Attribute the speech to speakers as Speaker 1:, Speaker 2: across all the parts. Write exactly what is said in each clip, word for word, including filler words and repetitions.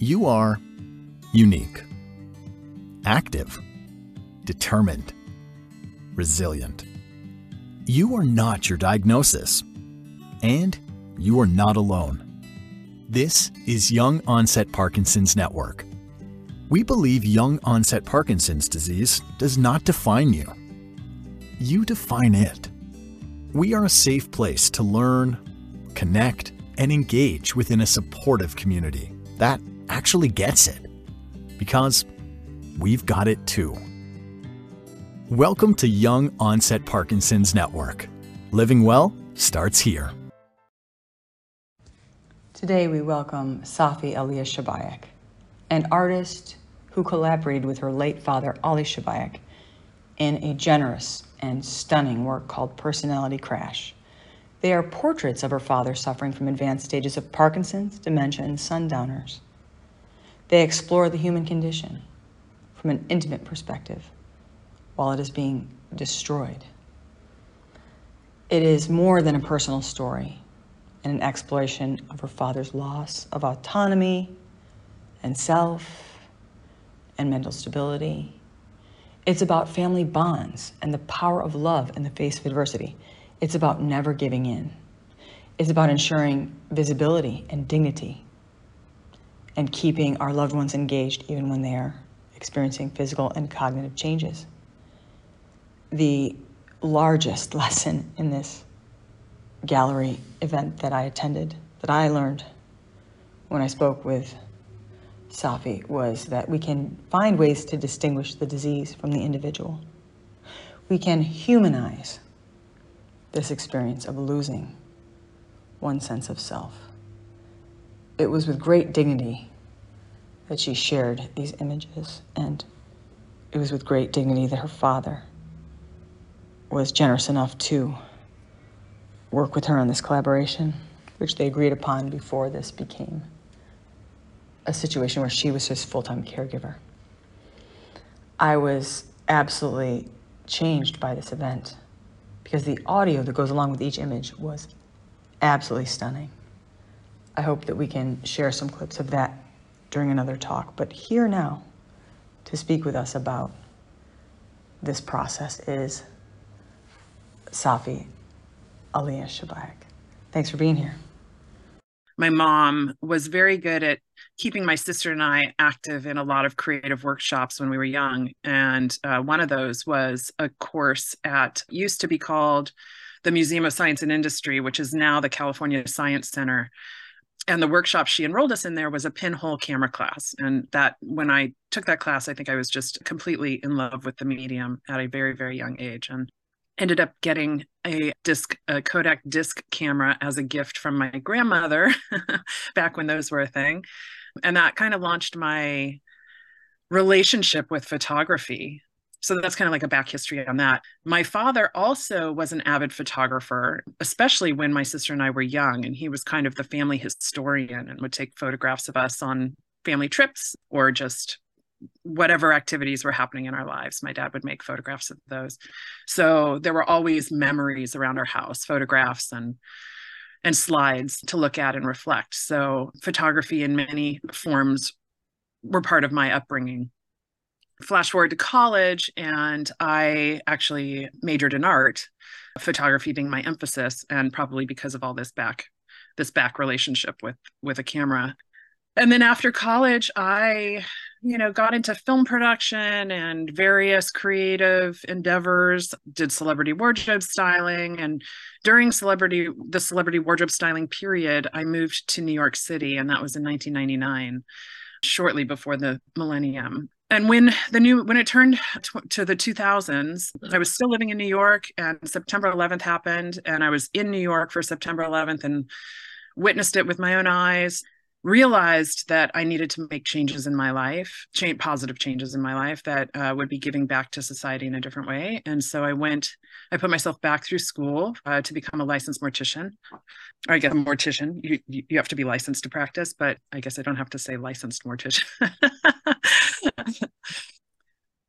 Speaker 1: You are unique, active, determined, resilient. You are not your diagnosis, and you are not alone. This is Young Onset Parkinson's Network. We believe young onset Parkinson's disease does not define you. You define it. We are a safe place to learn, connect, and engage within a supportive community that actually gets it. Because we've got it too. Welcome to Young Onset Parkinson's Network. Living well starts here.
Speaker 2: Today we welcome Safi Aliyah Shabayek, an artist who collaborated with her late father, Ali Shabayek, in a generous and stunning work called Personality Crash. They are portraits of her father suffering from advanced stages of Parkinson's, dementia, and sundowners. They explore the human condition from an intimate perspective while it is being destroyed. It is more than a personal story and an exploration of her father's loss of autonomy and self and mental stability. It's about family bonds and the power of love in the face of adversity. It's about never giving in. It's about ensuring visibility and dignity and keeping our loved ones engaged even when they are experiencing physical and cognitive changes. The largest lesson in this gallery event that I attended, that I learned when I spoke with Safi, was that we can find ways to distinguish the disease from the individual. We can humanize this experience of losing one sense of self. It was with great dignity that she shared these images, and it was with great dignity that her father was generous enough to work with her on this collaboration, which they agreed upon before this became a situation where she was his full-time caregiver. I was absolutely changed by this event because the audio that goes along with each image was absolutely stunning. I hope that we can share some clips of that during another talk, but here now to speak with us about this process is Safi Aliyah Shabayek. Thanks for being here.
Speaker 3: My mom was very good at keeping my sister and I active in a lot of creative workshops when we were young. And uh, one of those was a course at, used to be called the Museum of Science and Industry, which is now the California Science Center. And the workshop she enrolled us in there was a pinhole camera class. And that, when I took that class, I think I was just completely in love with the medium at a very, very young age. And ended up getting a disc, a Kodak disc camera as a gift from my grandmother back when those were a thing. And that kind of launched my relationship with photography. So that's kind of like a back history on that. My father also was an avid photographer, especially when my sister and I were young. And he was kind of the family historian and would take photographs of us on family trips or just whatever activities were happening in our lives. My dad would make photographs of those. So there were always memories around our house, photographs and and slides to look at and reflect. So photography in many forms were part of my upbringing. Flash forward to college, and I actually majored in art, photography being my emphasis, and probably because of all this back, this back relationship with, with a camera. And then after college, I, you know, got into film production and various creative endeavors, did celebrity wardrobe styling. And during celebrity, the celebrity wardrobe styling period, I moved to New York City, and that was in nineteen ninety-nine, shortly before the millennium. And when the new, when it turned to, to the two thousands, I was still living in New York, and September eleventh happened, and I was in New York for September eleventh and witnessed it with my own eyes. Realized that I needed to make changes in my life, change, positive changes in my life that uh, would be giving back to society in a different way. And so I went, I put myself back through school uh, to become a licensed mortician. Or I guess a mortician, you, you have to be licensed to practice, but I guess I don't have to say licensed mortician.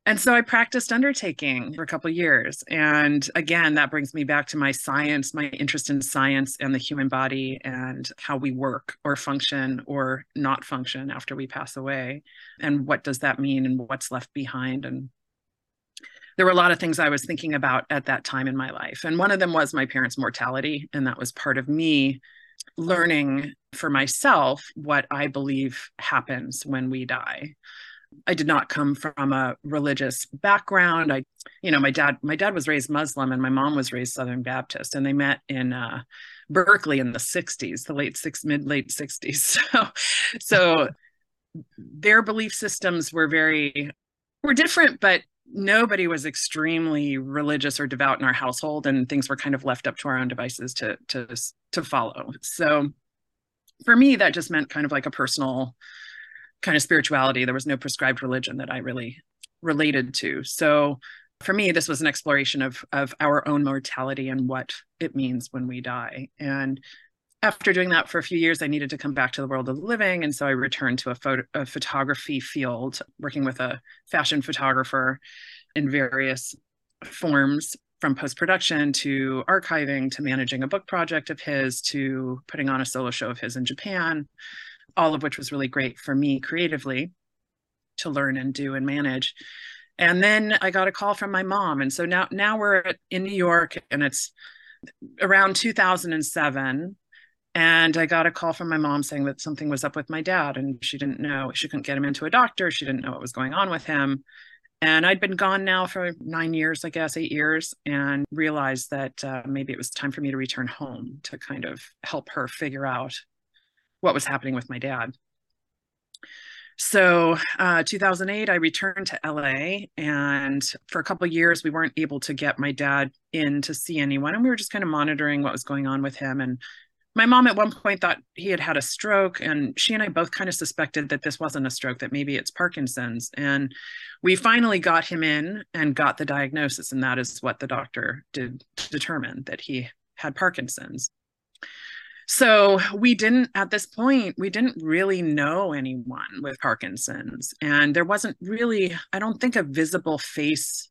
Speaker 3: And so I practiced undertaking for a couple of years. And again, that brings me back to my science, my interest in science and the human body and how we work or function or not function after we pass away. And what does that mean and what's left behind? And there were a lot of things I was thinking about at that time in my life. And one of them was my parents' mortality. And that was part of me learning for myself what I believe happens when we die. I did not come from a religious background. I, you know, my dad, my dad was raised Muslim and my mom was raised Southern Baptist, and they met in uh, Berkeley in the sixties, the late six, mid late sixties. So, so their belief systems were very, were different, but nobody was extremely religious or devout in our household, and things were kind of left up to our own devices to, to, to follow. So for me, that just meant kind of like a personal kind of spirituality. There was no prescribed religion that I really related to. So for me, this was an exploration of, of our own mortality and what it means when we die. And after doing that for a few years, I needed to come back to the world of the living. And so I returned to a, photo, a photography field, working with a fashion photographer in various forms, from post-production to archiving to managing a book project of his to putting on a solo show of his in Japan, all of which was really great for me creatively to learn and do and manage. And then I got a call from my mom. And so now, now we're in New York, and it's around two thousand seven. And I got a call from my mom saying that something was up with my dad, and she didn't know, she couldn't get him into a doctor. She didn't know what was going on with him. And I'd been gone now for nine years, I guess, eight years, and realized that uh, maybe it was time for me to return home to kind of help her figure out what was happening with my dad. So uh, two thousand eight, I returned to L A, and for a couple of years, we weren't able to get my dad in to see anyone, and we were just kind of monitoring what was going on with him. And my mom at one point thought he had had a stroke, and she and I both kind of suspected that this wasn't a stroke, that maybe it's Parkinson's. And we finally got him in and got the diagnosis, and that is what the doctor did determine, that he had Parkinson's. So we didn't, at this point, we didn't really know anyone with Parkinson's. And there wasn't really, I don't think, a visible face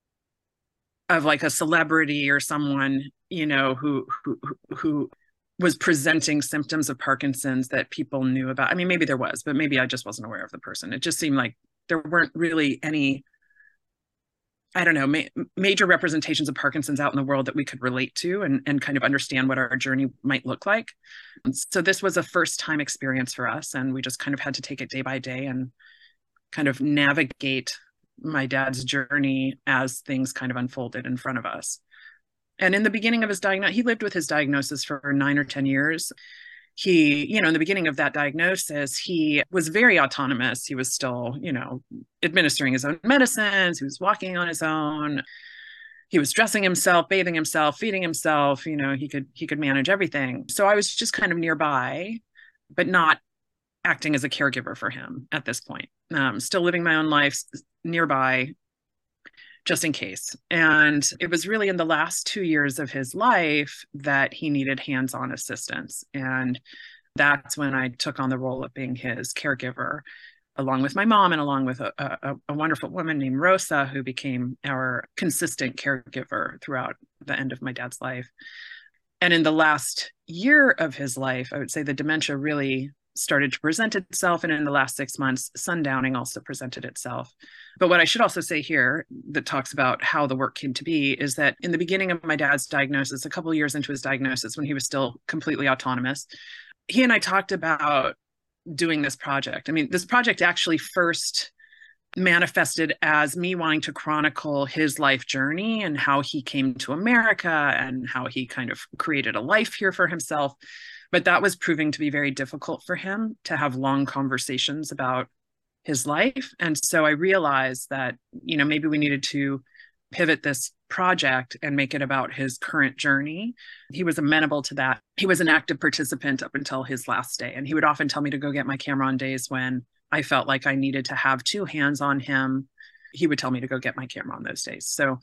Speaker 3: of like a celebrity or someone, you know, who, who, who was presenting symptoms of Parkinson's that people knew about. I mean, maybe there was, but maybe I just wasn't aware of the person. It just seemed like there weren't really any, I don't know, ma- major representations of Parkinson's out in the world that we could relate to and, and kind of understand what our journey might look like. And so this was a first time experience for us. And we just kind of had to take it day by day and kind of navigate my dad's journey as things kind of unfolded in front of us. And in the beginning of his diagnosis, he lived with his diagnosis for nine or ten years. He, you know, in the beginning of that diagnosis, he was very autonomous. He was still, you know, administering his own medicines. He was walking on his own. He was dressing himself, bathing himself, feeding himself. You know, he could, he could manage everything. So I was just kind of nearby, but not acting as a caregiver for him at this point. Um, still living my own life nearby, just in case. And it was really in the last two years of his life that he needed hands-on assistance. And that's when I took on the role of being his caregiver, along with my mom and along with a, a, a wonderful woman named Rosa, who became our consistent caregiver throughout the end of my dad's life. And in the last year of his life, I would say the dementia really started to present itself. And in the last six months, sundowning also presented itself. But what I should also say here that talks about how the work came to be is that in the beginning of my dad's diagnosis, a couple of years into his diagnosis, when he was still completely autonomous, he and I talked about doing this project. I mean, this project actually first manifested as me wanting to chronicle his life journey and how he came to America and how he kind of created a life here for himself. But that was proving to be very difficult for him to have long conversations about his life. And so I realized that, you know, maybe we needed to pivot this project and make it about his current journey. He was amenable to that. He was an active participant up until his last day. And he would often tell me to go get my camera on days when I felt like I needed to have two hands on him. He would tell me to go get my camera on those days. So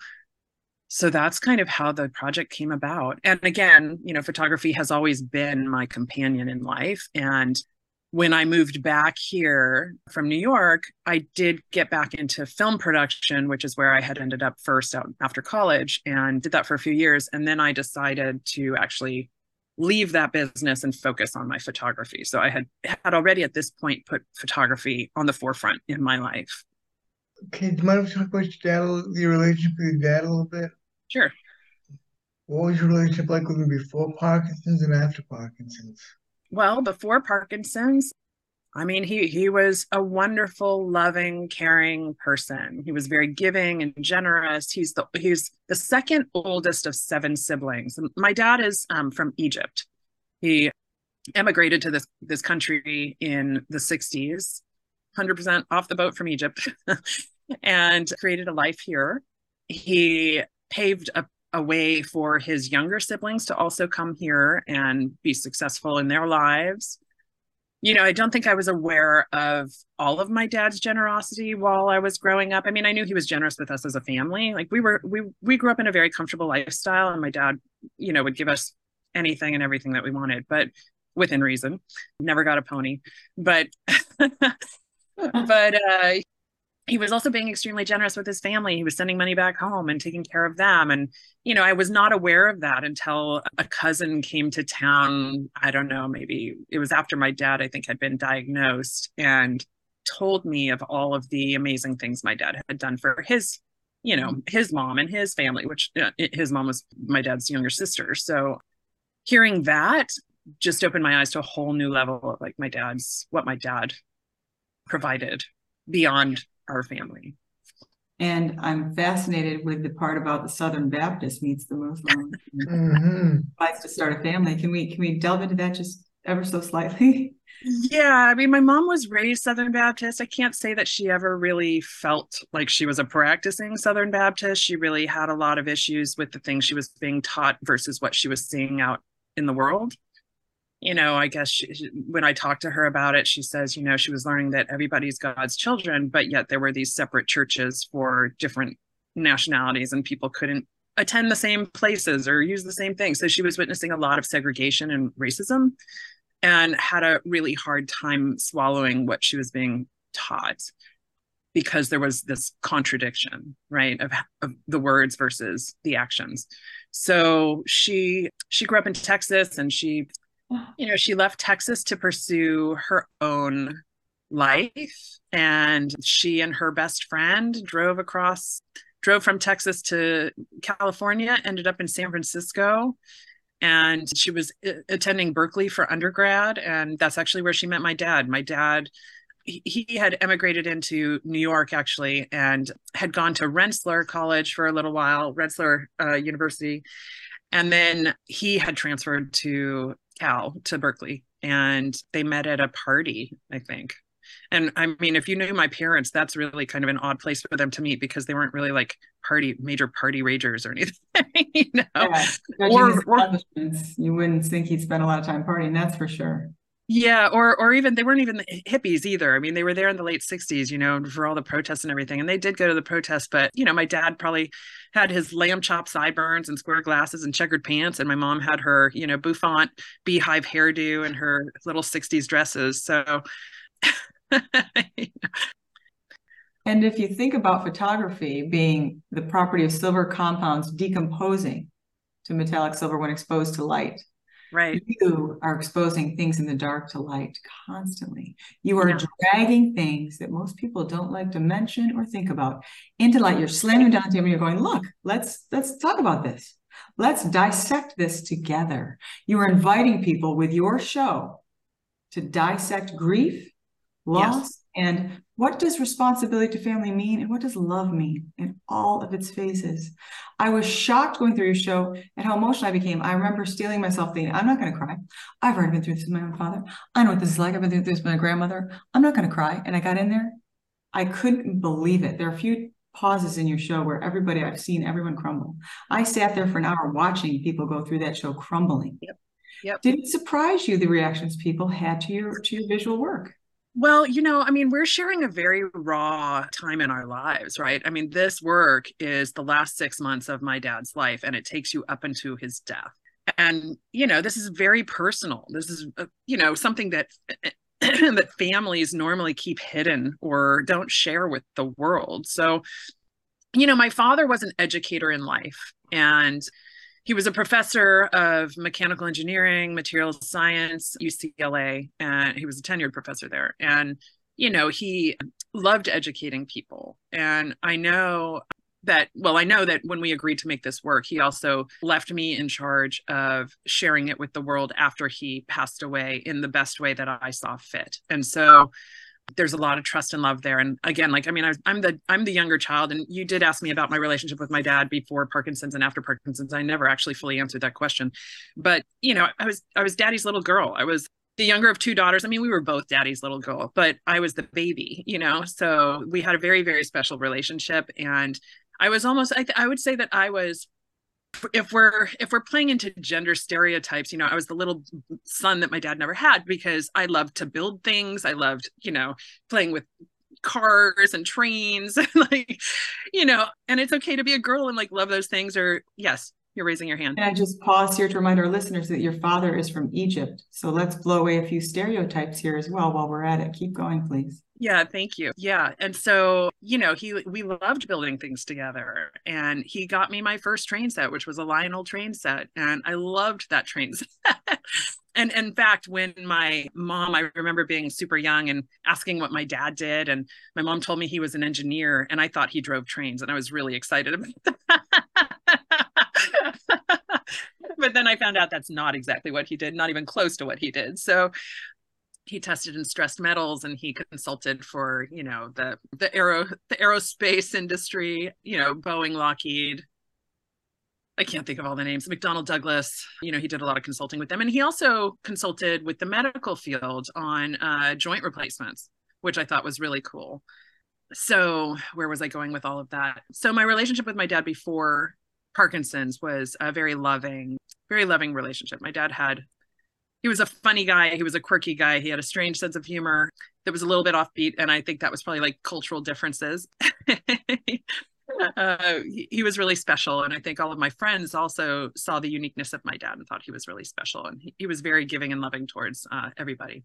Speaker 3: So that's kind of how the project came about. And again, you know, photography has always been my companion in life. And when I moved back here from New York, I did get back into film production, which is where I had ended up first out after college, and did that for a few years. And then I decided to actually leave that business and focus on my photography. So I had had already at this point put photography on the forefront in my life.
Speaker 4: Okay, do you mind if we talk about your dad, your relationship with your dad a little bit?
Speaker 3: Sure.
Speaker 4: What was your relationship like with him before Parkinson's and after Parkinson's?
Speaker 3: Well, before Parkinson's, I mean, he he was a wonderful, loving, caring person. He was very giving and generous. He's the he's the second oldest of seven siblings. My dad is um, from Egypt. He emigrated to this this country in the sixties, one hundred percent off the boat from Egypt, and created a life here. He paved a a way for his younger siblings to also come here and be successful in their lives. You know, I don't think I was aware of all of my dad's generosity while I was growing up. I mean, I knew he was generous with us as a family. Like we were, we we grew up in a very comfortable lifestyle, and my dad, you know, would give us anything and everything that we wanted, but within reason. Never got a pony, but but uh, he was also being extremely generous with his family. He was sending money back home and taking care of them. And, you know, I was not aware of that until a cousin came to town. I don't know, maybe it was after my dad, I think, had been diagnosed, and told me of all of the amazing things my dad had done for his, you know, his mom and his family, which uh, his mom was my dad's younger sister. So hearing that just opened my eyes to a whole new level of like my dad's, what my dad provided beyond our family.
Speaker 5: And I'm fascinated with the part about the Southern Baptist meets the Muslim.
Speaker 4: Mm-hmm.
Speaker 5: Decides to start a family. Can we can we delve into that just ever so slightly?
Speaker 3: Yeah, I mean, my mom was raised Southern Baptist. I can't say that she ever really felt like she was a practicing Southern Baptist. She really had a lot of issues with the things she was being taught versus what she was seeing out in the world. You know, I guess she, when I talked to her about it, she says, you know, she was learning that everybody's God's children, but yet there were these separate churches for different nationalities and people couldn't attend the same places or use the same things. So she was witnessing a lot of segregation and racism, and had a really hard time swallowing what she was being taught, because there was this contradiction, right, of, of the words versus the actions. So she she grew up in Texas, and she you know, she left Texas to pursue her own life. And she and her best friend drove across, drove from Texas to California, ended up in San Francisco. And she was attending Berkeley for undergrad. And that's actually where she met my dad. My dad, he had emigrated into New York, actually, and had gone to Rensselaer College for a little while, Rensselaer uh, University. And then he had transferred to Cal, to Berkeley, and they met at a party, I think. And I mean, if you knew my parents, that's really kind of an odd place for them to meet, because they weren't really like party, major party ragers or anything, you know?
Speaker 5: Yeah,
Speaker 3: or, or,
Speaker 5: you wouldn't think he'd spend a lot of time partying, that's for sure.
Speaker 3: Yeah, or or even they weren't even the hippies either. I mean, they were there in the late sixties, you know, for all the protests and everything. And they did go to the protests, but you know, my dad probably had his lamb chop sideburns and square glasses and checkered pants, and my mom had her, you know, bouffant beehive hairdo and her little sixties dresses. So
Speaker 5: and if you think about photography being the property of silver compounds decomposing to metallic silver when exposed to light,
Speaker 3: right,
Speaker 5: you are exposing things in the dark to light constantly. You are
Speaker 3: yeah.
Speaker 5: dragging things that most people don't like to mention or think about into light. You're slamming down to them and you're going, look, let's let's talk about this. Let's dissect this together. You are inviting people with your show to dissect grief, loss, yes. and what does responsibility to family mean, and what does love mean in all of its phases. I was shocked going through your show at how emotional I became. I remember stealing myself thinking, I'm not going to cry. I've already been through this with my own father. I know what this is like. I've been through this with my grandmother. I'm not going to cry. And I got in there. I couldn't believe it. There are a few pauses in your show where everybody, I've seen everyone crumble. I sat there for an hour watching people go through that show crumbling.
Speaker 3: Yep. Yep.
Speaker 5: Did it surprise you, the reactions people had to your, to your visual work?
Speaker 3: Well, you know, I mean, we're sharing a very raw time in our lives, right? I mean, this work is the last six months of my dad's life, and it takes you up into his death. And, you know, this is very personal. This is, uh, you know, something that that families normally keep hidden or don't share with the world. So, you know, my father was an educator in life, and he was a professor of mechanical engineering, materials science, U C L A, and he was a tenured professor there. And, you know, he loved educating people. And I know that, well, I know that when we agreed to make this work, he also left me in charge of sharing it with the world after he passed away in the best way that I saw fit. And so there's a lot of trust and love there. And again, like, I mean, I, I'm the, I'm the younger child, and you did ask me about my relationship with my dad before Parkinson's and after Parkinson's. I never actually fully answered that question, but you know, I was, I was daddy's little girl. I was the younger of two daughters. I mean, we were both daddy's little girl, but I was the baby, you know, so we had a very, very special relationship. And I was almost, I, th- I would say that I was, if we're if we're playing into gender stereotypes, you know, I was the little son that my dad never had, because I loved to build things. I loved, you know, playing with cars and trains, and like, you know, and it's okay to be a girl and like love those things. Or yes, you're raising your hand.
Speaker 5: And I just pause here to remind our listeners that your father is from Egypt. So let's blow away a few stereotypes here as well while we're at it. Keep going, please.
Speaker 3: Yeah, thank you. Yeah. And so, you know, he we loved building things together. And he got me my first train set, which was a Lionel train set. And I loved that train set. And in fact, when my mom, I remember being super young and asking what my dad did. And my mom told me he was an engineer, and I thought he drove trains. And I was really excited about that. But then I found out that's not exactly what he did, not even close to what he did. So he tested in stressed metals, and he consulted for, you know, the the aero the aerospace industry, you know, Boeing, Lockheed. I can't think of all the names. McDonnell Douglas, you know, he did a lot of consulting with them. And he also consulted with the medical field on uh, joint replacements, which I thought was really cool. So where was I going with all of that? So my relationship with my dad before Parkinson's was a very loving, very loving relationship. My dad had He was a funny guy. He was a quirky guy. He had a strange sense of humor that was a little bit offbeat. And I think that was probably like cultural differences. uh, he, he was really special. And I think all of my friends also saw the uniqueness of my dad and thought he was really special. And he, he was very giving and loving towards uh, everybody.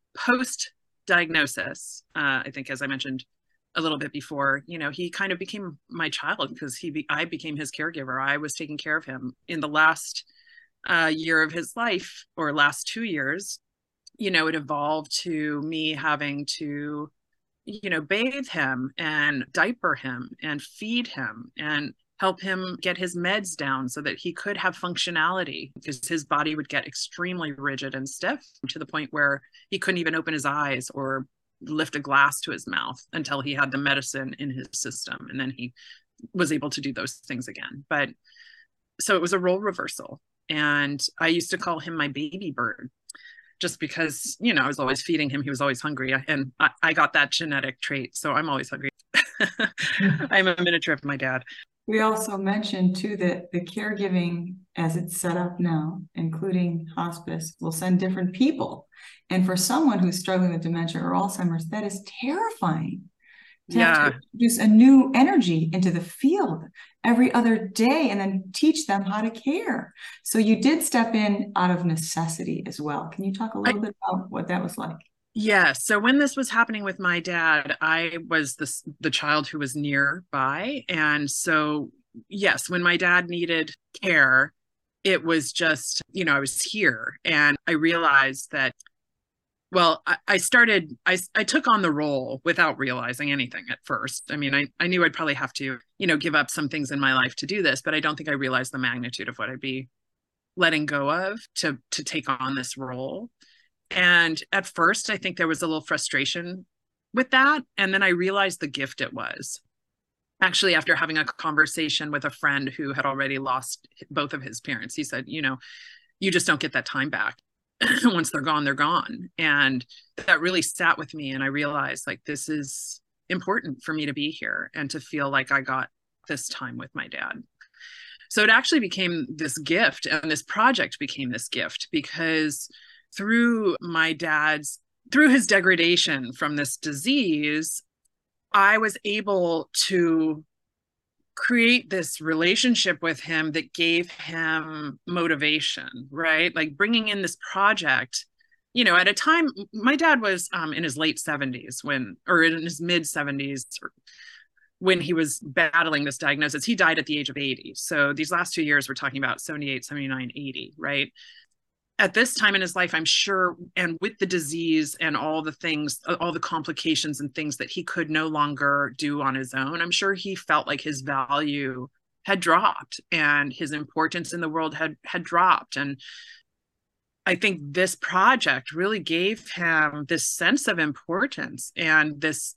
Speaker 3: Post-diagnosis, uh, I think, as I mentioned a little bit before, you know, he kind of became my child, because he be, I became his caregiver. I was taking care of him in the last uh, year of his life, or last two years. You know, it evolved to me having to, you know, bathe him and diaper him and feed him and help him get his meds down so that he could have functionality, because his body would get extremely rigid and stiff to the point where he couldn't even open his eyes or lift a glass to his mouth until he had the medicine in his system. And then he was able to do those things again. But so it was a role reversal. And I used to call him my baby bird, just because, you know, I was always feeding him. He was always hungry. And I, I got that genetic trait. So I'm always hungry. I'm a miniature of my dad.
Speaker 5: We also mentioned too that the caregiving as it's set up now, including hospice, will send different people. And for someone who's struggling with dementia or Alzheimer's, that is terrifying. To
Speaker 3: Yeah.
Speaker 5: have to introduce a new energy into the field every other day and then teach them how to care. So you did step in out of necessity as well. Can you talk a little I, bit about what that was like?
Speaker 3: Yeah. So when this was happening with my dad, I was the, the child who was nearby. And so, yes, when my dad needed care, it was just, you know, I was here, and I realized that, well, I, I started, I, I took on the role without realizing anything at first. I mean, I, I knew I'd probably have to, you know, give up some things in my life to do this, but I don't think I realized the magnitude of what I'd be letting go of to, to take on this role. And at first, I think there was a little frustration with that. And then I realized the gift it was. Actually, after having a conversation with a friend who had already lost both of his parents, he said, you know, you just don't get that time back. Once they're gone, they're gone. And that really sat with me. And I realized, like, this is important for me to be here and to feel like I got this time with my dad. So it actually became this gift, and this project became this gift, because through my dad's, through his degradation from this disease, I was able to create this relationship with him that gave him motivation, right? Like bringing in this project you know, at a time, my dad was um, in his late seventies when, or in his mid seventies, when he was battling this diagnosis. He died at the age of eighty. So these last two years, we're talking about seventy-eight, seventy-nine, eighty, right? At this time in his life, I'm sure, and with the disease and all the things, all the complications and things that he could no longer do on his own, I'm sure he felt like his value had dropped and his importance in the world had had dropped. And I think this project really gave him this sense of importance and this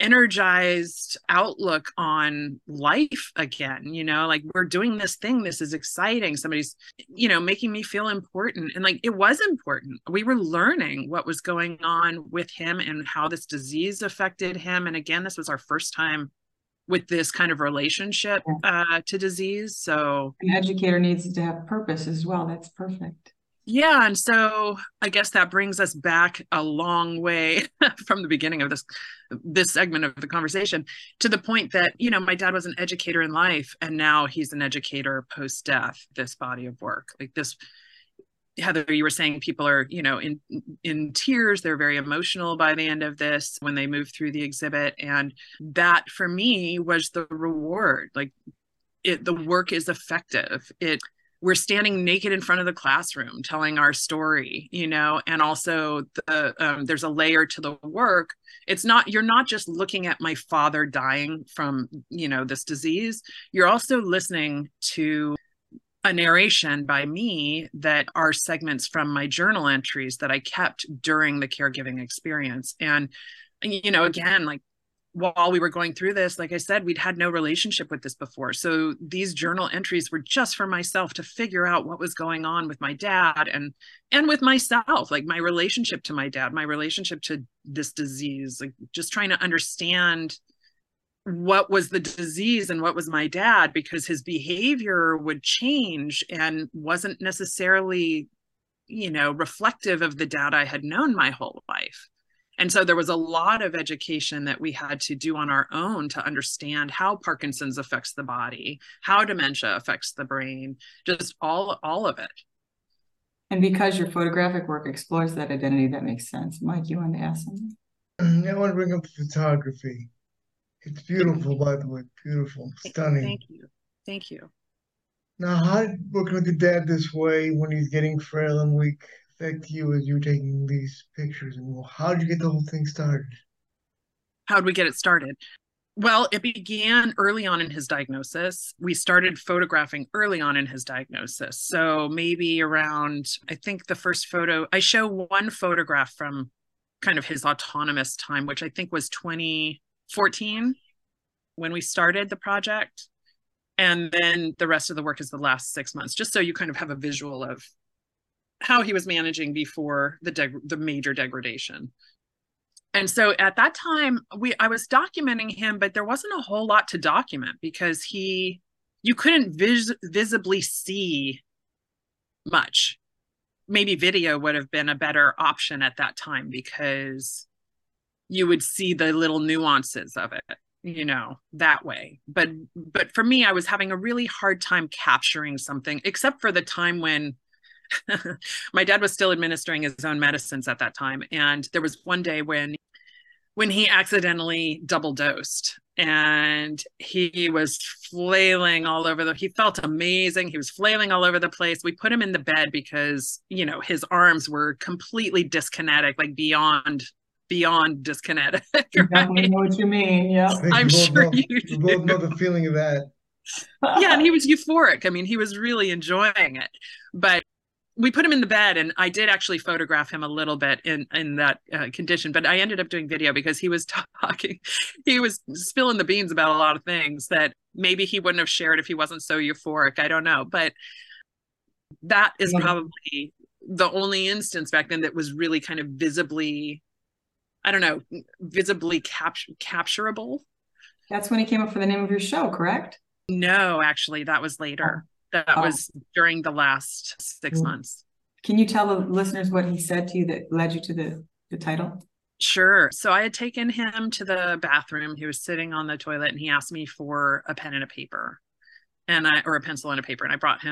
Speaker 3: energized outlook on life again. You know, like, we're doing this thing, this is exciting, somebody's, you know, making me feel important. And like, it was important. We were learning what was going on with him and how this disease affected him. And again, this was our first time with this kind of relationship uh, to disease. So
Speaker 5: an educator needs to have purpose as well. That's perfect.
Speaker 3: Yeah. And so I guess that brings us back a long way from the beginning of this, this segment of the conversation, to the point that, you know, my dad was an educator in life, and now he's an educator post-death, this body of work. Like this, Heather, you were saying people are, you know, in, in tears. They're very emotional by the end of this when they move through the exhibit. And that for me was the reward. Like it, the work is effective. It, we're standing naked in front of the classroom telling our story, you know, and also the um, there's a layer to the work. It's not, you're not just looking at my father dying from, you know, this disease. You're also listening to a narration by me that are segments from my journal entries that I kept during the caregiving experience. And, you know, again, like, while we were going through this, like I said, we'd had no relationship with this before. So these journal entries were just for myself to figure out what was going on with my dad and and with myself, like my relationship to my dad, my relationship to this disease, like just trying to understand what was the disease and what was my dad, because his behavior would change and wasn't necessarily, you know, reflective of the dad I had known my whole life. And so there was a lot of education that we had to do on our own to understand how Parkinson's affects the body, how dementia affects the brain, just all, all of it.
Speaker 5: And because your photographic work explores that identity, that makes sense. Mike, you want to ask something?
Speaker 4: I want to bring up the photography. It's beautiful, by the way, beautiful, stunning.
Speaker 3: Thank you. Thank you.
Speaker 4: Now, how did working with your dad this way when he's getting frail and weak affect you as you're taking these pictures? And how did you get the whole thing started?
Speaker 3: How did we get it started? Well, it began early on in his diagnosis. We started photographing early on in his diagnosis. So maybe around, I think the first photo, I show one photograph from kind of his autonomous time, which I think was twenty fourteen when we started the project. And then the rest of the work is the last six months, just so you kind of have a visual of how he was managing before the deg- the major degradation. And so at that time, we I was documenting him, but there wasn't a whole lot to document because he, you couldn't vis- visibly see much. Maybe video would have been a better option at that time because you would see the little nuances of it, you know, that way. But but for me, I was having a really hard time capturing something, except for the time when my dad was still administering his own medicines at that time. And there was one day when when he accidentally double dosed and he was flailing all over the, he felt amazing. He was flailing all over the place. We put him in the bed because, you know, his arms were completely dyskinetic, like beyond beyond dyskinetic. Right?
Speaker 5: Definitely know what you mean. Yeah.
Speaker 3: I'm sure
Speaker 4: know,
Speaker 3: you
Speaker 4: we both know the feeling of that.
Speaker 3: Yeah, and he was euphoric. I mean, he was really enjoying it. But we put him in the bed, and I did actually photograph him a little bit in in that uh, condition, but I ended up doing video because he was talking, he was spilling the beans about a lot of things that maybe he wouldn't have shared if he wasn't so euphoric. I don't know, but that is probably the only instance back then that was really kind of visibly, I don't know, visibly cap- capturable.
Speaker 5: That's when he came up for the name of your show, correct?
Speaker 3: No, actually, that was later. That oh. was during the last six mm-hmm. months.
Speaker 5: Can you tell the listeners what he said to you that led you to the, the title?
Speaker 3: Sure. So I had taken him to the bathroom. He was sitting on the toilet and he asked me for a pen and a paper and I, or a pencil and a paper. And I brought him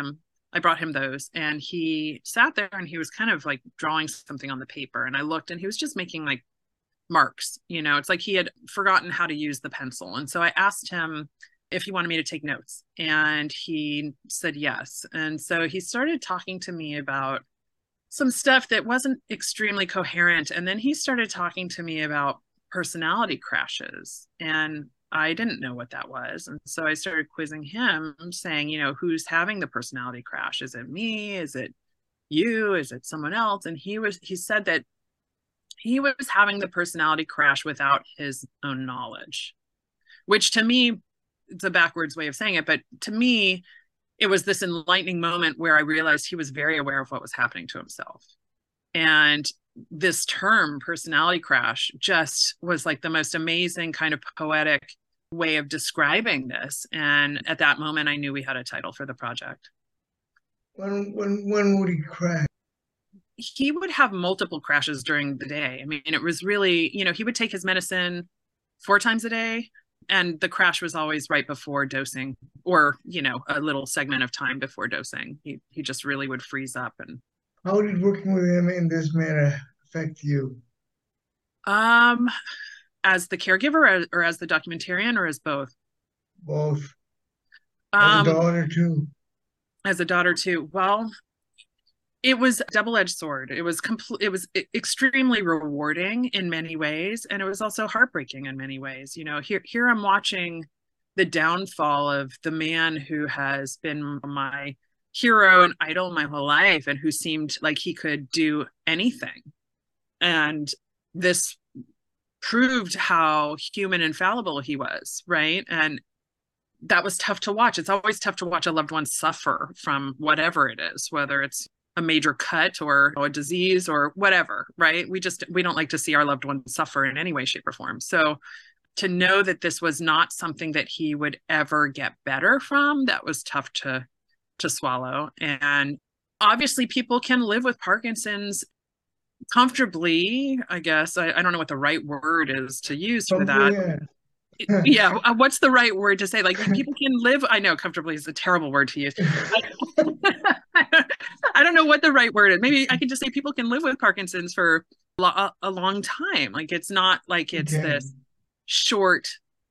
Speaker 3: I brought him those, and he sat there and he was kind of like drawing something on the paper. And I looked, and he was just making like marks, you know, it's like he had forgotten how to use the pencil. And so I asked him if he wanted me to take notes, and he said yes. And so he started talking to me about some stuff that wasn't extremely coherent. And then he started talking to me about personality crashes, and I didn't know what that was. And so I started quizzing him, saying, you know, who's having the personality crash? Is it me? Is it you? Is it someone else? And he was, he said that he was having the personality crash without his own knowledge, which to me, it's a backwards way of saying it. But to me, it was this enlightening moment where I realized he was very aware of what was happening to himself. And this term, personality crash, just was like the most amazing kind of poetic way of describing this. And at that moment, I knew we had a title for the project.
Speaker 4: When when when would he crash?
Speaker 3: He would have multiple crashes during the day. I mean, it was really, you know, he would take his medicine four times a day, and the crash was always right before dosing, or, you know, a little segment of time before dosing. He he just really would freeze up. And
Speaker 4: how did working with him in this manner affect you?
Speaker 3: Um, as the caregiver, or, or as the documentarian, or as both?
Speaker 4: Both.
Speaker 3: Um,
Speaker 4: as a daughter too.
Speaker 3: As a daughter too. Well, it was a double-edged sword. It was complete. It was extremely rewarding in many ways, and it was also heartbreaking in many ways. You know, here here I'm watching the downfall of the man who has been my hero and idol my whole life, and who seemed like he could do anything. And this proved how human and fallible he was, right? And that was tough to watch. It's always tough to watch a loved one suffer from whatever it is, whether it's a major cut or a disease or whatever, right? We just, we don't like to see our loved one suffer in any way, shape, or form. So to know that this was not something that he would ever get better from, that was tough to, to swallow. And obviously people can live with Parkinson's comfortably, I guess. I, I don't know what the right word is to use for that.
Speaker 4: Yeah.
Speaker 3: Yeah, what's the right word to say? Like, people can live, I know comfortably is a terrible word to use. I don't know what the right word is. Maybe I could just say people can live with Parkinson's for a, a long time. Like, it's not like it's
Speaker 4: Okay.
Speaker 3: this short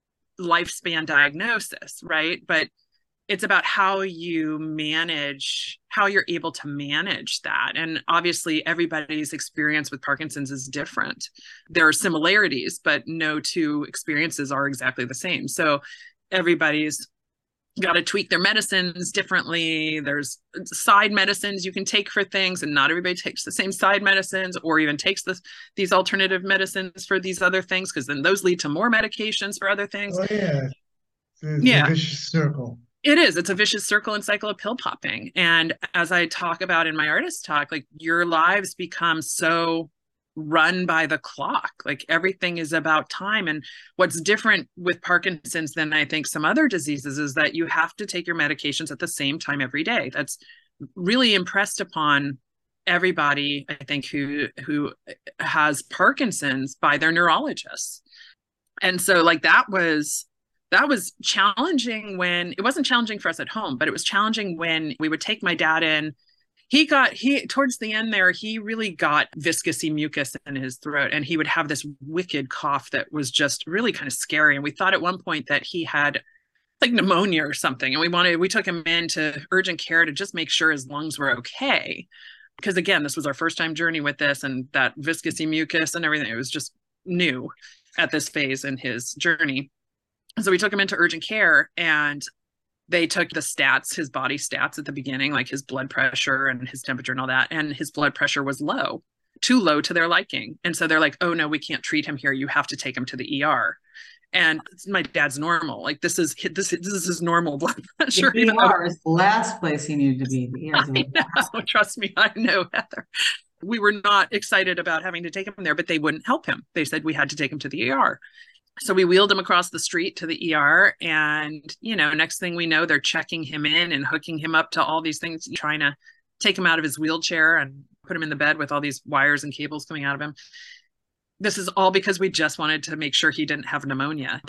Speaker 3: lifespan diagnosis, right? But it's about how you manage, how you're able to manage that. And obviously everybody's experience with Parkinson's is different. There are similarities, but no two experiences are exactly the same. So everybody's got to tweak their medicines differently. There's side medicines you can take for things, and not everybody takes the same side medicines, or even takes this, these alternative medicines for these other things, because then those lead to more medications for other things.
Speaker 4: Oh yeah. It's
Speaker 3: Yeah.
Speaker 4: a vicious circle.
Speaker 3: It is. It's a vicious circle and cycle of pill popping. And as I talk about in my artist talk, like, your lives become so run by the clock. Like, everything is about time. And what's different with Parkinson's than I think some other diseases is that you have to take your medications at the same time every day. That's really impressed upon everybody, I think, who who has Parkinson's by their neurologists. And so like that was that was challenging when it wasn't challenging for us at home, but it was challenging when we would take my dad in. He got, he, towards the end there, he really got viscousy mucus in his throat, and he would have this wicked cough that was just really kind of scary. And we thought at one point that he had like pneumonia or something. And we wanted, we took him into urgent care to just make sure his lungs were okay. Because again, this was our first time journey with this, and that viscousy mucus and everything, it was just new at this phase in his journey. So we took him into urgent care, and they took the stats, his body stats at the beginning, like his blood pressure and his temperature and all that. And his blood pressure was low, too low to their liking. And so they're like, oh no, we can't treat him here. You have to take him to the E R. And my dad's normal. Like, this is, this, this is his normal blood pressure.
Speaker 5: The E R is the last place he needed to be. The E R is the last.
Speaker 3: I know, trust me, I know, Heather. We were not excited about having to take him there, but they wouldn't help him. They said we had to take him to the E R. So we wheeled him across the street to the E R, and, you know, next thing we know, they're checking him in and hooking him up to all these things, trying to take him out of his wheelchair and put him in the bed with all these wires and cables coming out of him. This is all because we just wanted to make sure he didn't have pneumonia. But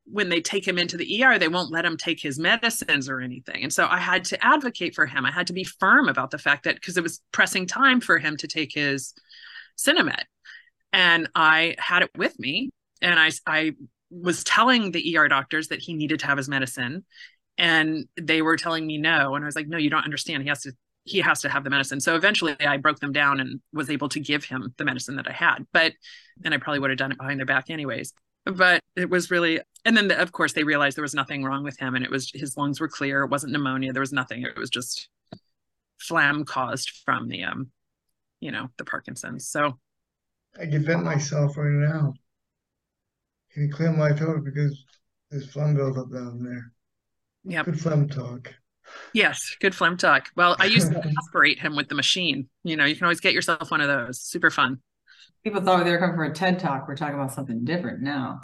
Speaker 3: when they take him into the E R, they won't let him take his medicines or anything. And so I had to advocate for him. I had to be firm about the fact that, because it was pressing time for him to take his Sinemet. And I had it with me. And I, I was telling the E R doctors that he needed to have his medicine. And they were telling me no. And I was like, no, you don't understand. He has to, he has to have the medicine. So eventually I broke them down and was able to give him the medicine that I had. But, and I probably would have done it behind their back anyways. But it was really, and then the, of course they realized there was nothing wrong with him, and it was, his lungs were clear. It wasn't pneumonia. There was nothing. It was just phlegm caused from the, um, you know, the Parkinson's. So
Speaker 4: I defend myself right now. Can you clear my throat because there's phlegm buildup down there?
Speaker 3: yeah.
Speaker 4: Good phlegm talk.
Speaker 3: Yes, good phlegm talk. Well, I used to aspirate him with the machine. You know, you can always get yourself one of those. Super fun.
Speaker 5: People thought they were coming for a TED Talk. We're talking about something different now.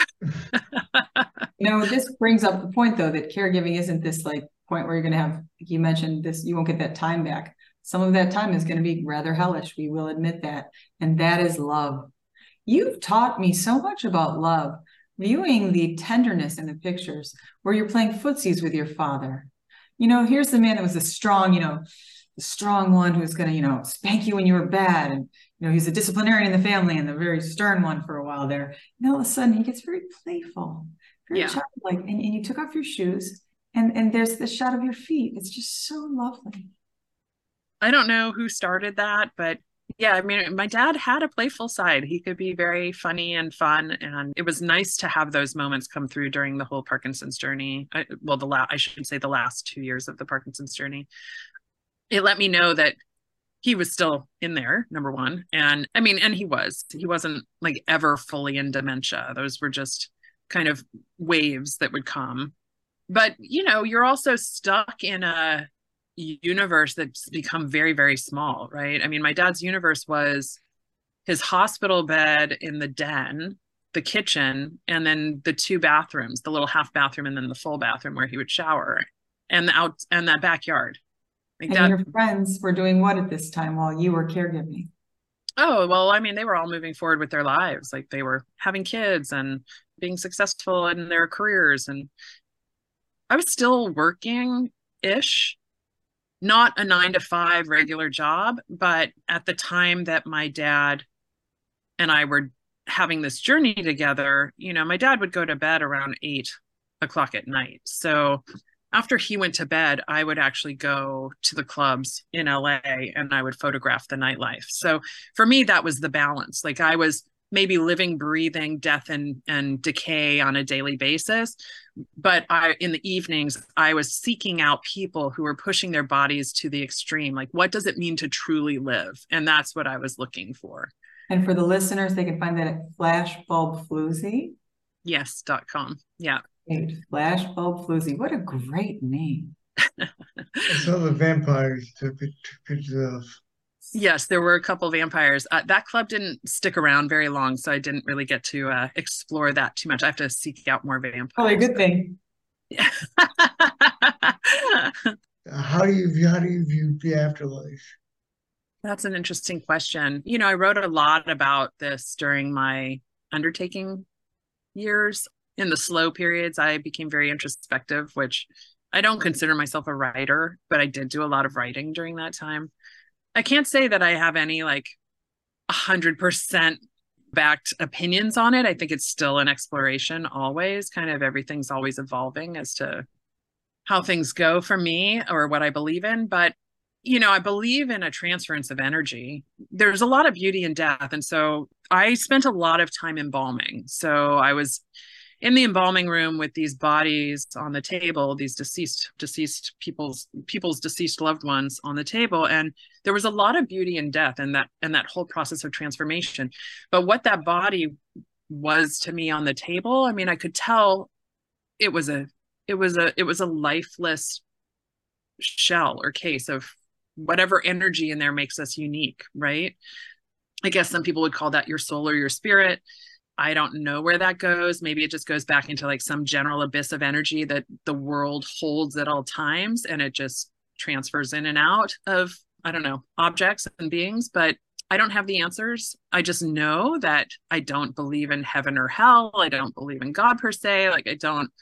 Speaker 5: You know, this brings up the point, though, that caregiving isn't this like point where you're going to have, like you mentioned, this, you won't get that time back. Some of that time is going to be rather hellish. We will admit that. And that is love. You've taught me so much about love, viewing the tenderness in the pictures where you're playing footsies with your father. You know, here's the man that was a strong, you know, the strong one who's going to, you know, spank you when you were bad. And, you know, he's a disciplinarian in the family and the very stern one for a while there. And all of a sudden he gets very playful, very
Speaker 3: Yeah.
Speaker 5: childlike. And, and you took off your shoes and, and there's the shot of your feet. It's just so lovely.
Speaker 3: I don't know who started that, but yeah, I mean, my dad had a playful side. He could be very funny and fun. And it was nice to have those moments come through during the whole Parkinson's journey. I, well, the la- I should say the last two years of the Parkinson's journey. It let me know that he was still in there, number one. And I mean, and he was, he wasn't like ever fully in dementia. Those were just kind of waves that would come. But, you know, you're also stuck in a universe that's become very, very small, right? I mean, my dad's universe was his hospital bed in the den, the kitchen, and then the two bathrooms, the little half bathroom and then the full bathroom where he would shower, and the out and that backyard. Like
Speaker 5: And
Speaker 3: that,
Speaker 5: your friends were doing what at this time while you were caregiving?
Speaker 3: oh, well, I mean, they were all moving forward with their lives. Like they were having kids and being successful in their careers. And I was still working-ish, not a nine to five regular job, but at the time that my dad and I were having this journey together, you know, my dad would go to bed around eight o'clock at night. So after he went to bed, I would actually go to the clubs in L A and I would photograph the nightlife. So for me, that was the balance. Like I was maybe living, breathing death and, and decay on a daily basis. But I, in the evenings, I was seeking out people who were pushing their bodies to the extreme. Like, what does it mean to truly live? And that's what I was looking for.
Speaker 5: And for the listeners, they can find that at Flashbulb Floozy.
Speaker 3: Yes, dot com. Yeah.
Speaker 5: Right. Flashbulb Floozy. What a great name.
Speaker 4: I saw the vampires took pictures of.
Speaker 3: Yes, there were a couple of vampires. Uh, that club didn't stick around very long, so I didn't really get to uh, explore that too much. I have to seek out more vampires.
Speaker 5: Probably a good thing.
Speaker 3: Yeah.
Speaker 4: How do you view, how do you view the afterlife?
Speaker 3: That's an interesting question. You know, I wrote a lot about this during my undertaking years. In the slow periods, I became very introspective, which I don't consider myself a writer, but I did do a lot of writing during that time. I can't say that I have any like one hundred percent backed opinions on it. I think it's still an exploration always. Kind of everything's always evolving as to how things go for me or what I believe in. But, you know, I believe in a transference of energy. There's a lot of beauty in death. And so I spent a lot of time embalming. So I was in the embalming room with these bodies on the table, these deceased, deceased people's, people's deceased loved ones on the table. And there was a lot of beauty in death and that, and that whole process of transformation. But what that body was to me on the table, I mean, I could tell it was a, it was a, it was a lifeless shell or case of whatever energy in there makes us unique, right? I guess some people would call that your soul or your spirit. I don't know where that goes. Maybe it just goes back into like some general abyss of energy that the world holds at all times. And it just transfers in and out of, I don't know, objects and beings. But I don't have the answers. I just know that I don't believe in heaven or hell. I don't believe in God per se. Like I don't,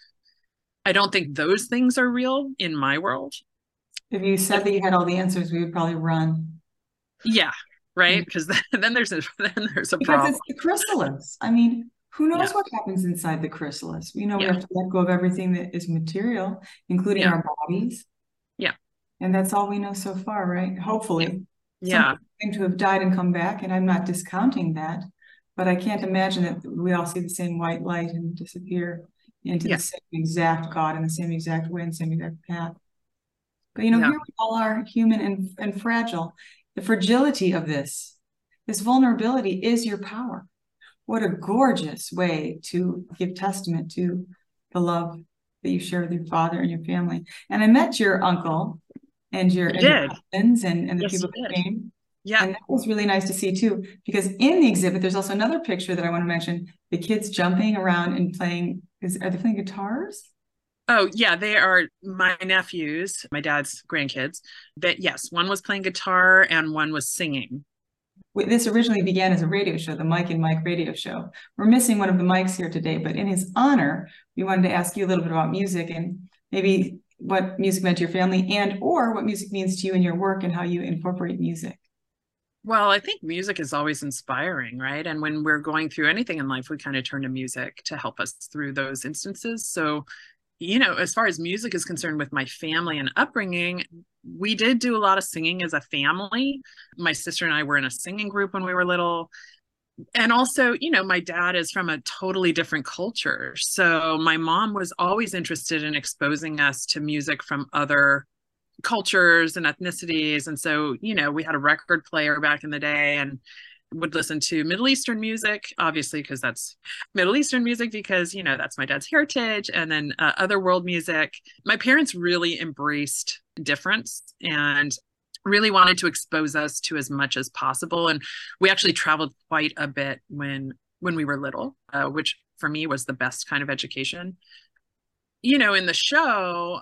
Speaker 3: I don't think those things are real in my world.
Speaker 5: If you said that you had all the answers, we would probably run.
Speaker 3: Yeah. Right. Because then, then there's a, then there's a
Speaker 5: because
Speaker 3: problem.
Speaker 5: It's the chrysalis. I mean, who knows
Speaker 3: Yeah.
Speaker 5: what happens inside the chrysalis? You know,
Speaker 3: Yeah.
Speaker 5: we have to let go of everything that is material, including
Speaker 3: Yeah.
Speaker 5: our bodies.
Speaker 3: Yeah.
Speaker 5: And that's all we know so far, right? Hopefully.
Speaker 3: Yeah.
Speaker 5: Some seem to have died and come back, and I'm not discounting that, but I can't imagine that we all see the same white light and disappear into
Speaker 3: Yeah.
Speaker 5: the same exact God in the same exact way and same exact path. But you know,
Speaker 3: Yeah.
Speaker 5: here we all are human and, and fragile. The fragility of this, this vulnerability is your power. What a gorgeous way to give testament to the love that you share with your father and your family. And I met your uncle and your, and your cousins and, and the
Speaker 3: yes,
Speaker 5: people who came.
Speaker 3: Yeah.
Speaker 5: And that was really nice to see too, because in the exhibit, there's also another picture that I want to mention, the kids jumping around and playing, is, are they playing guitars?
Speaker 3: Oh, yeah, they are my nephews, my dad's grandkids. That yes, one was playing guitar and one was singing.
Speaker 5: This originally began as a radio show, the Mike and Mike radio show. We're missing one of the mics here today, but in his honor, we wanted to ask you a little bit about music and maybe what music meant to your family and or what music means to you in your work and how you incorporate music.
Speaker 3: Well, I think music is always inspiring, right? And when we're going through anything in life, we kind of turn to music to help us through those instances. So, you know, as far as music is concerned with my family and upbringing, we did do a lot of singing as a family. My sister and I were in a singing group when we were little. And also, you know, my dad is from a totally different culture. So my mom was always interested in exposing us to music from other cultures and ethnicities. And so, you know, we had a record player back in the day and would listen to Middle Eastern music, obviously, because that's Middle Eastern music, because, you know, that's my dad's heritage. And then uh, other world music. My parents really embraced difference and really wanted to expose us to as much as possible. And we actually traveled quite a bit when when we were little, uh, which for me was the best kind of education. You know, in the show,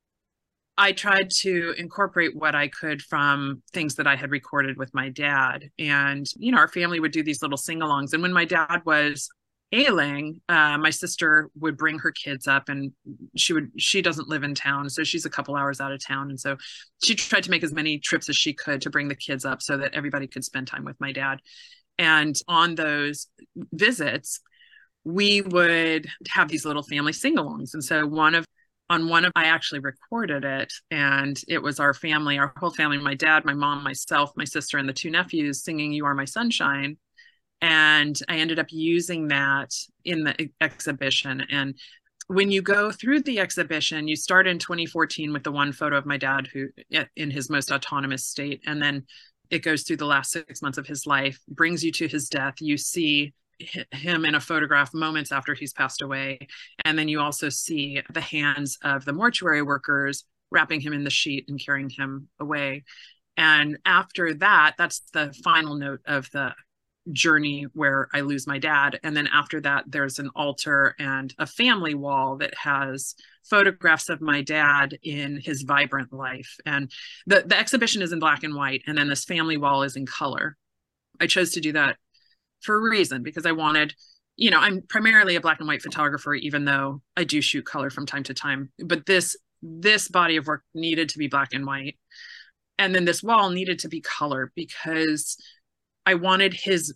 Speaker 3: I tried to incorporate what I could from things that I had recorded with my dad. And, you know, our family would do these little sing-alongs. And when my dad was ailing, uh, my sister would bring her kids up and she would, she doesn't live in town. So she's a couple hours out of town. And so she tried to make as many trips as she could to bring the kids up so that everybody could spend time with my dad. And on those visits, we would have these little family sing-alongs. And so one of On one of, I actually recorded it, and it was our family, our whole family, my dad, my mom, myself, my sister, and the two nephews singing You Are My Sunshine. And I ended up using that in the exhibition. And when you go through the exhibition, you start in twenty fourteen with the one photo of my dad who in his most autonomous state. And then it goes through the last six months of his life, brings you to his death. You see him in a photograph moments after he's passed away. And then you also see the hands of the mortuary workers wrapping him in the sheet and carrying him away. And after that, that's the final note of the journey where I lose my dad. And then after that, there's an altar and a family wall that has photographs of my dad in his vibrant life. And the, the exhibition is in black and white. And then this family wall is in color. I chose to do that for a reason, because I wanted, you know, I'm primarily a black and white photographer, even though I do shoot color from time to time. But this, this body of work needed to be black and white. And then this wall needed to be color because I wanted his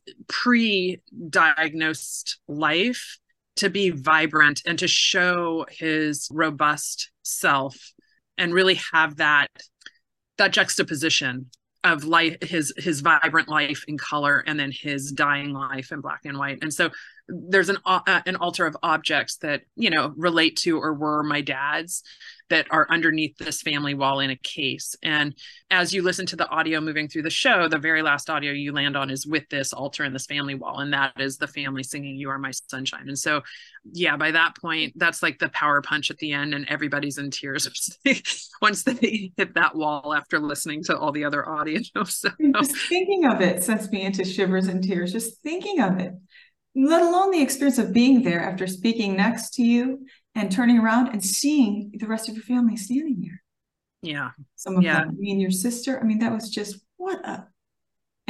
Speaker 3: pre-diagnosed life to be vibrant and to show his robust self and really have that, that juxtaposition of life, his his vibrant life in color, and then his dying life in black and white. And so there's an uh, an altar of objects that, you know, relate to or were my dad's that are underneath this family wall in a case. And as you listen to the audio moving through the show, the very last audio you land on is with this altar and this family wall. And that is the family singing You Are My Sunshine. And so, yeah, by that point, that's like the power punch at the end, and everybody's in tears once they hit that wall after listening to all the other audio. So
Speaker 5: just thinking of it sends me into shivers and tears, just thinking of it, let alone the experience of being there after speaking next to you and turning around and seeing the rest of your family standing there.
Speaker 3: Yeah.
Speaker 5: Some of
Speaker 3: yeah.
Speaker 5: them, I mean, your sister, I mean, that was just what a,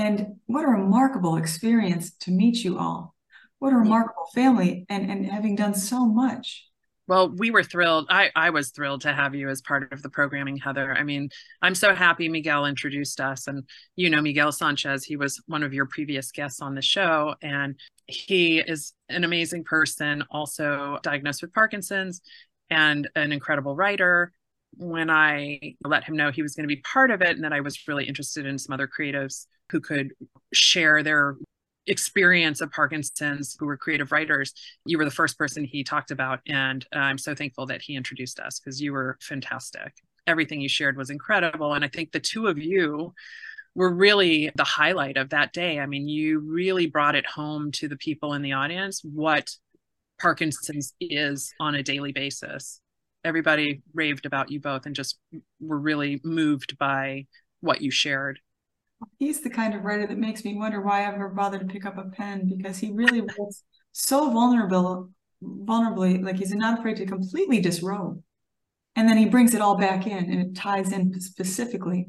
Speaker 5: And what a remarkable experience to meet you all. What a remarkable family, and, and having done so much.
Speaker 3: Well, we were thrilled. I, I was thrilled to have you as part of the programming, Heather. I mean, I'm so happy Miguel introduced us. And you know, Miguel Sanchez, he was one of your previous guests on the show. And he is an amazing person, also diagnosed with Parkinson's and an incredible writer. When I let him know he was going to be part of it and that I was really interested in some other creatives who could share their experience of Parkinson's, who were creative writers, you were the first person he talked about. And I'm so thankful that he introduced us, because you were fantastic. Everything you shared was incredible. And I think the two of you were really the highlight of that day. I mean, you really brought it home to the people in the audience what Parkinson's is on a daily basis. Everybody raved about you both and just were really moved by what you shared.
Speaker 5: He's the kind of writer that makes me wonder why I ever bothered to pick up a pen, because he really was so vulnerable, vulnerably, like he's not afraid to completely disrobe. And then he brings it all back in, and it ties in specifically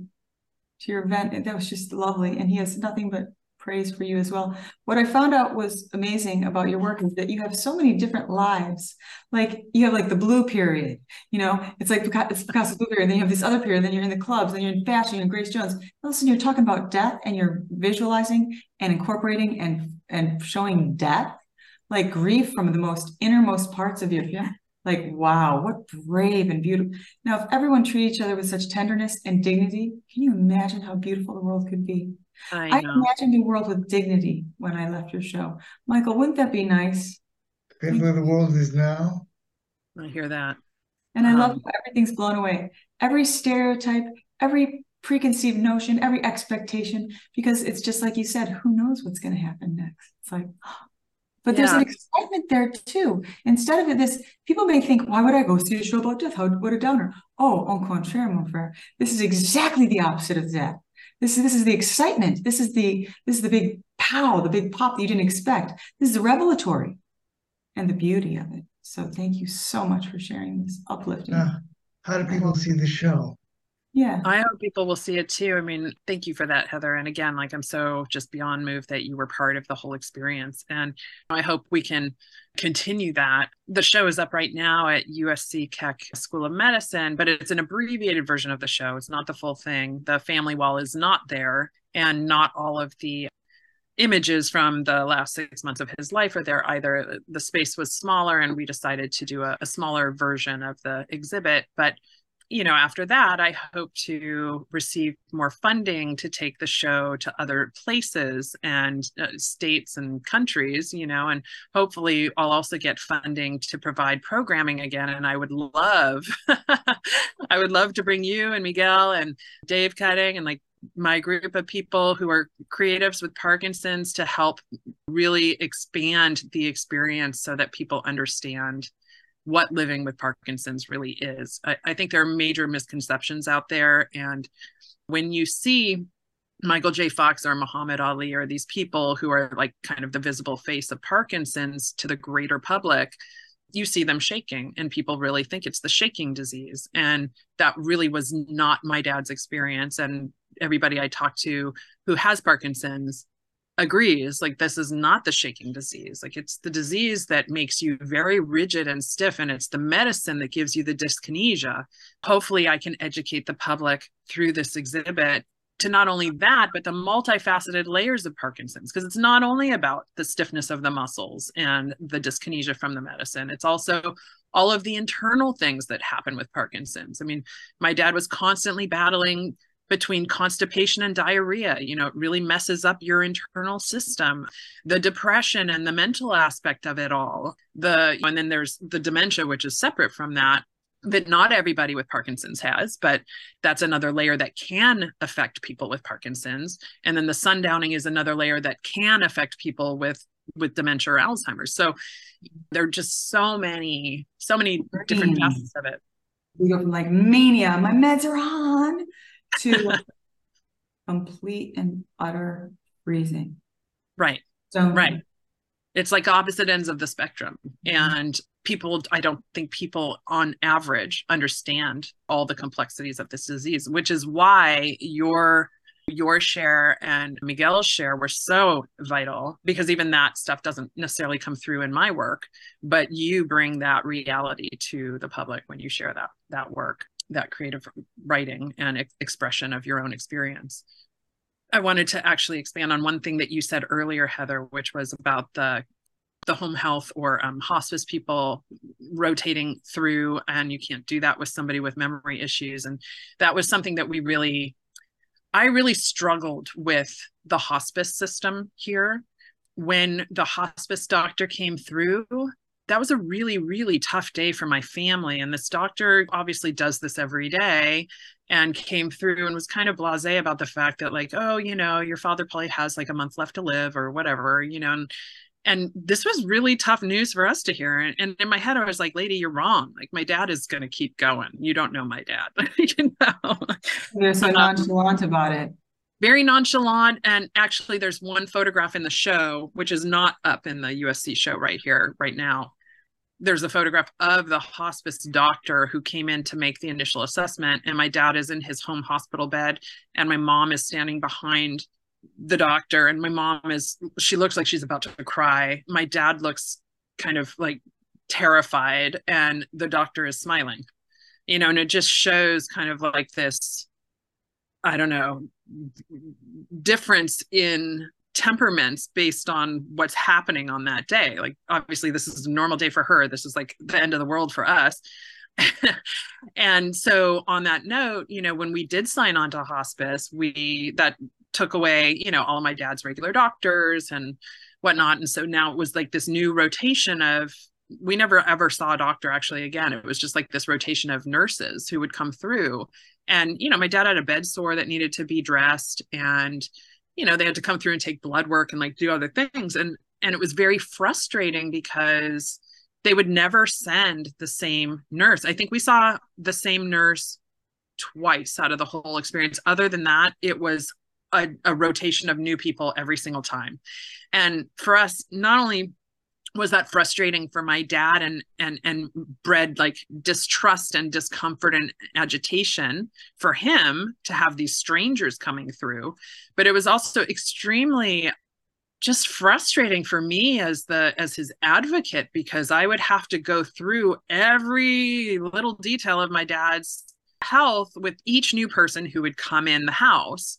Speaker 5: to your event. And that was just lovely. And he has nothing but praise for you as well. What I found out was amazing about your work is that you have so many different lives. Like you have like the blue period, you know, it's like it's Picasso's blue period. Then you have this other period. Then you're in the clubs. Then you're in fashion. You're in Grace Jones. Listen, you're talking about death, and you're visualizing and incorporating and and showing death, like grief from the most innermost parts of your yeah. Like, wow, what brave and beautiful. Now, if everyone treated each other with such tenderness and dignity, can you imagine how beautiful the world could be?
Speaker 3: I,
Speaker 5: I imagined a world with dignity when I left your show. Michael, wouldn't that be nice?
Speaker 4: Depends where the world is now.
Speaker 3: I hear that.
Speaker 5: And I
Speaker 3: um,
Speaker 5: love how everything's blown away. Every stereotype, every preconceived notion, every expectation, because it's just like you said, who knows what's going to happen next? It's like, oh. But there's
Speaker 3: yeah.
Speaker 5: an excitement there too. Instead of this, people may think, why would I go see a show about death? How, what a downer. Oh, au contraire, mon frère. This is exactly the opposite of that. This is, this is the excitement. This is the, this is the big pow, the big pop that you didn't expect. This is the revelatory and the beauty of it. So thank you so much for sharing this uplifting.
Speaker 4: Uh, how do people see the show?
Speaker 5: Yeah.
Speaker 3: I hope people will see it too. I mean, thank you for that, Heather. And again, like I'm so just beyond moved that you were part of the whole experience. And I hope we can continue that. The show is up right now at U S C Keck School of Medicine, but it's an abbreviated version of the show. It's not the full thing. The family wall is not there, and not all of the images from the last six months of his life are there either. The space was smaller, and we decided to do a, a smaller version of the exhibit. But you know, after that, I hope to receive more funding to take the show to other places and uh, states and countries, you know, and hopefully I'll also get funding to provide programming again. And I would love, I would love to bring you and Miguel and Dave Cutting and like my group of people who are creatives with Parkinson's to help really expand the experience so that people understand what living with Parkinson's really is. I, I think there are major misconceptions out there. And when you see Michael J. Fox or Muhammad Ali or these people who are like kind of the visible face of Parkinson's to the greater public, you see them shaking, and people really think it's the shaking disease. And that really was not my dad's experience. And everybody I talked to who has Parkinson's agrees, like, this is not the shaking disease. Like, it's the disease that makes you very rigid and stiff, and it's the medicine that gives you the dyskinesia. Hopefully I can educate the public through this exhibit to not only that, but the multifaceted layers of Parkinson's, because it's not only about the stiffness of the muscles and the dyskinesia from the medicine. It's also all of the internal things that happen with Parkinson's. I mean, my dad was constantly battling between constipation and diarrhea. You know, it really messes up your internal system. The depression and the mental aspect of it all. The and then there's the dementia, which is separate from that, that not everybody with Parkinson's has, but that's another layer that can affect people with Parkinson's. And then the sundowning is another layer that can affect people with with dementia or Alzheimer's. So there are just so many, so many different facets of it.
Speaker 5: We go from like mania, my meds are on, to complete and utter freezing.
Speaker 3: Right.
Speaker 5: So
Speaker 3: right. It's like opposite ends of the spectrum. And people, I don't think people on average understand all the complexities of this disease, which is why your Your share and Miguel's share were so vital, because even that stuff doesn't necessarily come through in my work, but you bring that reality to the public when you share that that work, that creative writing and ex- expression of your own experience. I wanted to actually expand on one thing that you said earlier, Heather, which was about the the home health or um, hospice people rotating through, and you can't do that with somebody with memory issues. And that was something that we really I really struggled with the hospice system here. When the hospice doctor came through, that was a really, really tough day for my family. And this doctor obviously does this every day, and came through and was kind of blasé about the fact that, like, oh, you know, your father probably has like a month left to live or whatever, you know, and and this was really tough news for us to hear. And, and in my head, I was like, lady, you're wrong. Like, my dad is going to keep going. You don't know my dad. you know?
Speaker 5: They're so nonchalant about it.
Speaker 3: Very nonchalant. And actually, there's one photograph in the show, which is not up in the U S C show right here, right now. There's a photograph of the hospice doctor who came in to make the initial assessment. And my dad is in his home hospital bed, and my mom is standing behind the doctor, and my mom is, she looks like she's about to cry. My dad looks kind of like terrified, and the doctor is smiling, you know, and it just shows kind of like this, I don't know, difference in temperaments based on what's happening on that day. Like, obviously this is a normal day for her. This is like the end of the world for us. And so on that note, you know, when we did sign on to hospice, we, that took away, you know, all of my dad's regular doctors and whatnot. And so now it was like this new rotation of, we never ever saw a doctor actually again. It was just like this rotation of nurses who would come through. And, you know, my dad had a bed sore that needed to be dressed, and, you know, they had to come through and take blood work and like do other things. And, and it was very frustrating because they would never send the same nurse. I think we saw the same nurse twice out of the whole experience. Other than that, it was A, a rotation of new people every single time. And for us, not only was that frustrating for my dad and and and bred like distrust and discomfort and agitation for him to have these strangers coming through, but it was also extremely just frustrating for me as the as his advocate, because I would have to go through every little detail of my dad's health with each new person who would come in the house.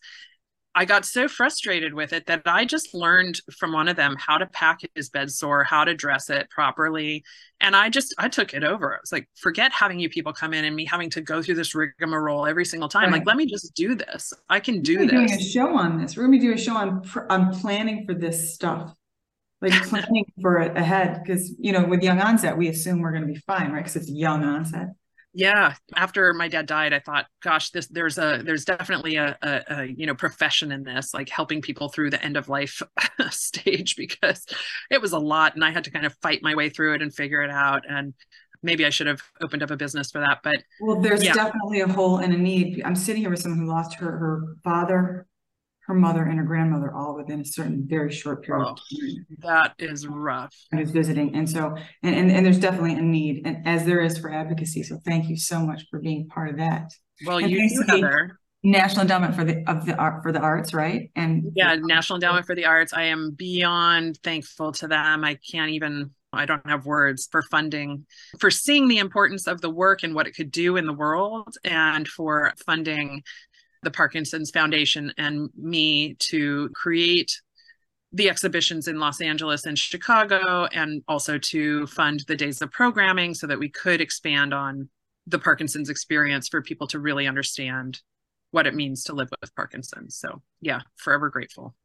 Speaker 3: I got so frustrated with it that I just learned from one of them how to pack his bed sore, how to dress it properly. And I just, I took it over. I was like, forget having you people come in and me having to go through this rigmarole every single time. Right. Like, let me just do this. I can do
Speaker 5: We're
Speaker 3: this.
Speaker 5: We're doing a show on this. We're going to be doing a show on, on planning for this stuff. Like planning for it ahead. Because, you know, with young onset, we assume we're going to be fine, right? Because it's young onset.
Speaker 3: Yeah. After my dad died, I thought, gosh, this there's a there's definitely a, a, a you know profession in this, like helping people through the end of life stage, because it was a lot, and I had to kind of fight my way through it and figure it out. And maybe I should have opened up a business for that. But
Speaker 5: well, there's
Speaker 3: yeah.
Speaker 5: definitely a hole and a need. I'm sitting here with someone who lost her her father, her mother, and her grandmother all within a certain very short period
Speaker 3: oh,
Speaker 5: of time.
Speaker 3: That is rough.
Speaker 5: I was visiting. And so, and, and, and there's definitely a need, and as there is for advocacy. So thank you so much for being part of that.
Speaker 3: Well,
Speaker 5: and
Speaker 3: you too, Heather.
Speaker 5: National Endowment for the of the art for the arts, right? And
Speaker 3: yeah, National Endowment for the Arts. I am beyond thankful to them. I can't even, I don't have words for funding, for seeing the importance of the work and what it could do in the world, and for funding the Parkinson's Foundation and me to create the exhibitions in Los Angeles and Chicago, and also to fund the days of programming so that we could expand on the Parkinson's experience for people to really understand what it means to live with Parkinson's. So yeah, forever grateful.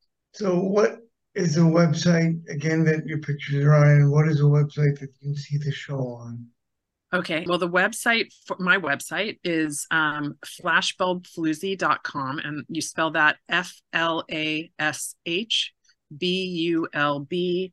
Speaker 4: So what is the website again that your pictures are on, and what is the website that you can see the show on?
Speaker 3: Okay, well, the website, for my website is um, flashbulbfloozy dot com, and you spell that F L A S H B U L B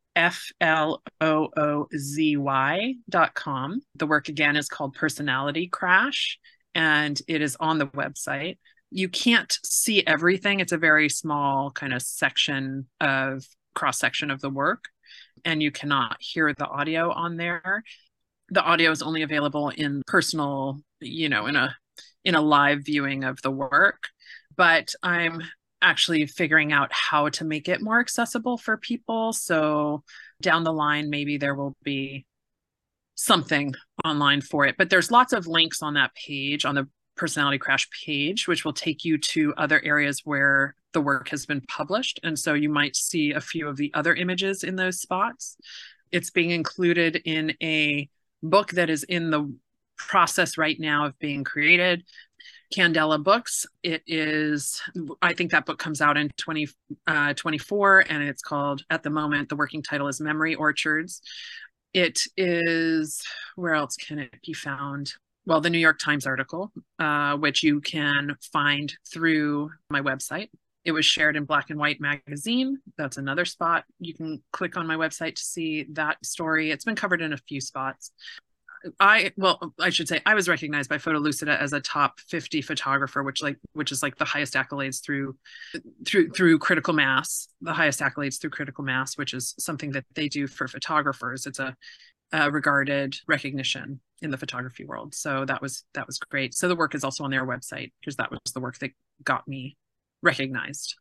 Speaker 3: F L O O Z Y dot com. The work again is called Personality Crash, and it is on the website. You can't see everything. It's a very small kind of section of cross section of the work, and you cannot hear the audio on there. The audio is only available in personal, you know, in a in a live viewing of the work. but I'm actually figuring out how to make it more accessible for people. So down the line, maybe there will be something online for it. But there's lots of links on that page, on the Personality Crash page, which will take you to other areas where the work has been published. And so you might see a few of the other images in those spots. It's being included in a book that is in the process right now of being created. Candela Books. It is, I think that book comes out in twenty twenty-four, and it's called, at the moment, the working title is Memory Orchards. It is, where else can it be found? Well, the New York Times article, uh, which you can find through my website. It was shared in Black and White magazine. That's another spot. You can click on my website to see that story. It's been covered in a few spots. I, well, I should say I was recognized by Photolucida as a top fifty photographer, which like, which is like the highest accolades through, through, through Critical Mass, the highest accolades through Critical Mass, which is something that they do for photographers. It's a, a regarded recognition in the photography world. So that was, that was great. So the work is also on their website, because that was the work that got me recognized.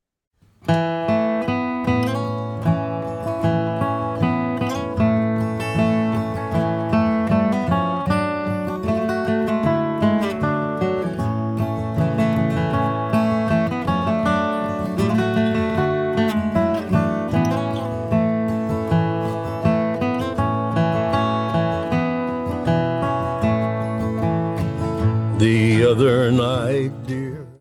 Speaker 6: The other night, dear.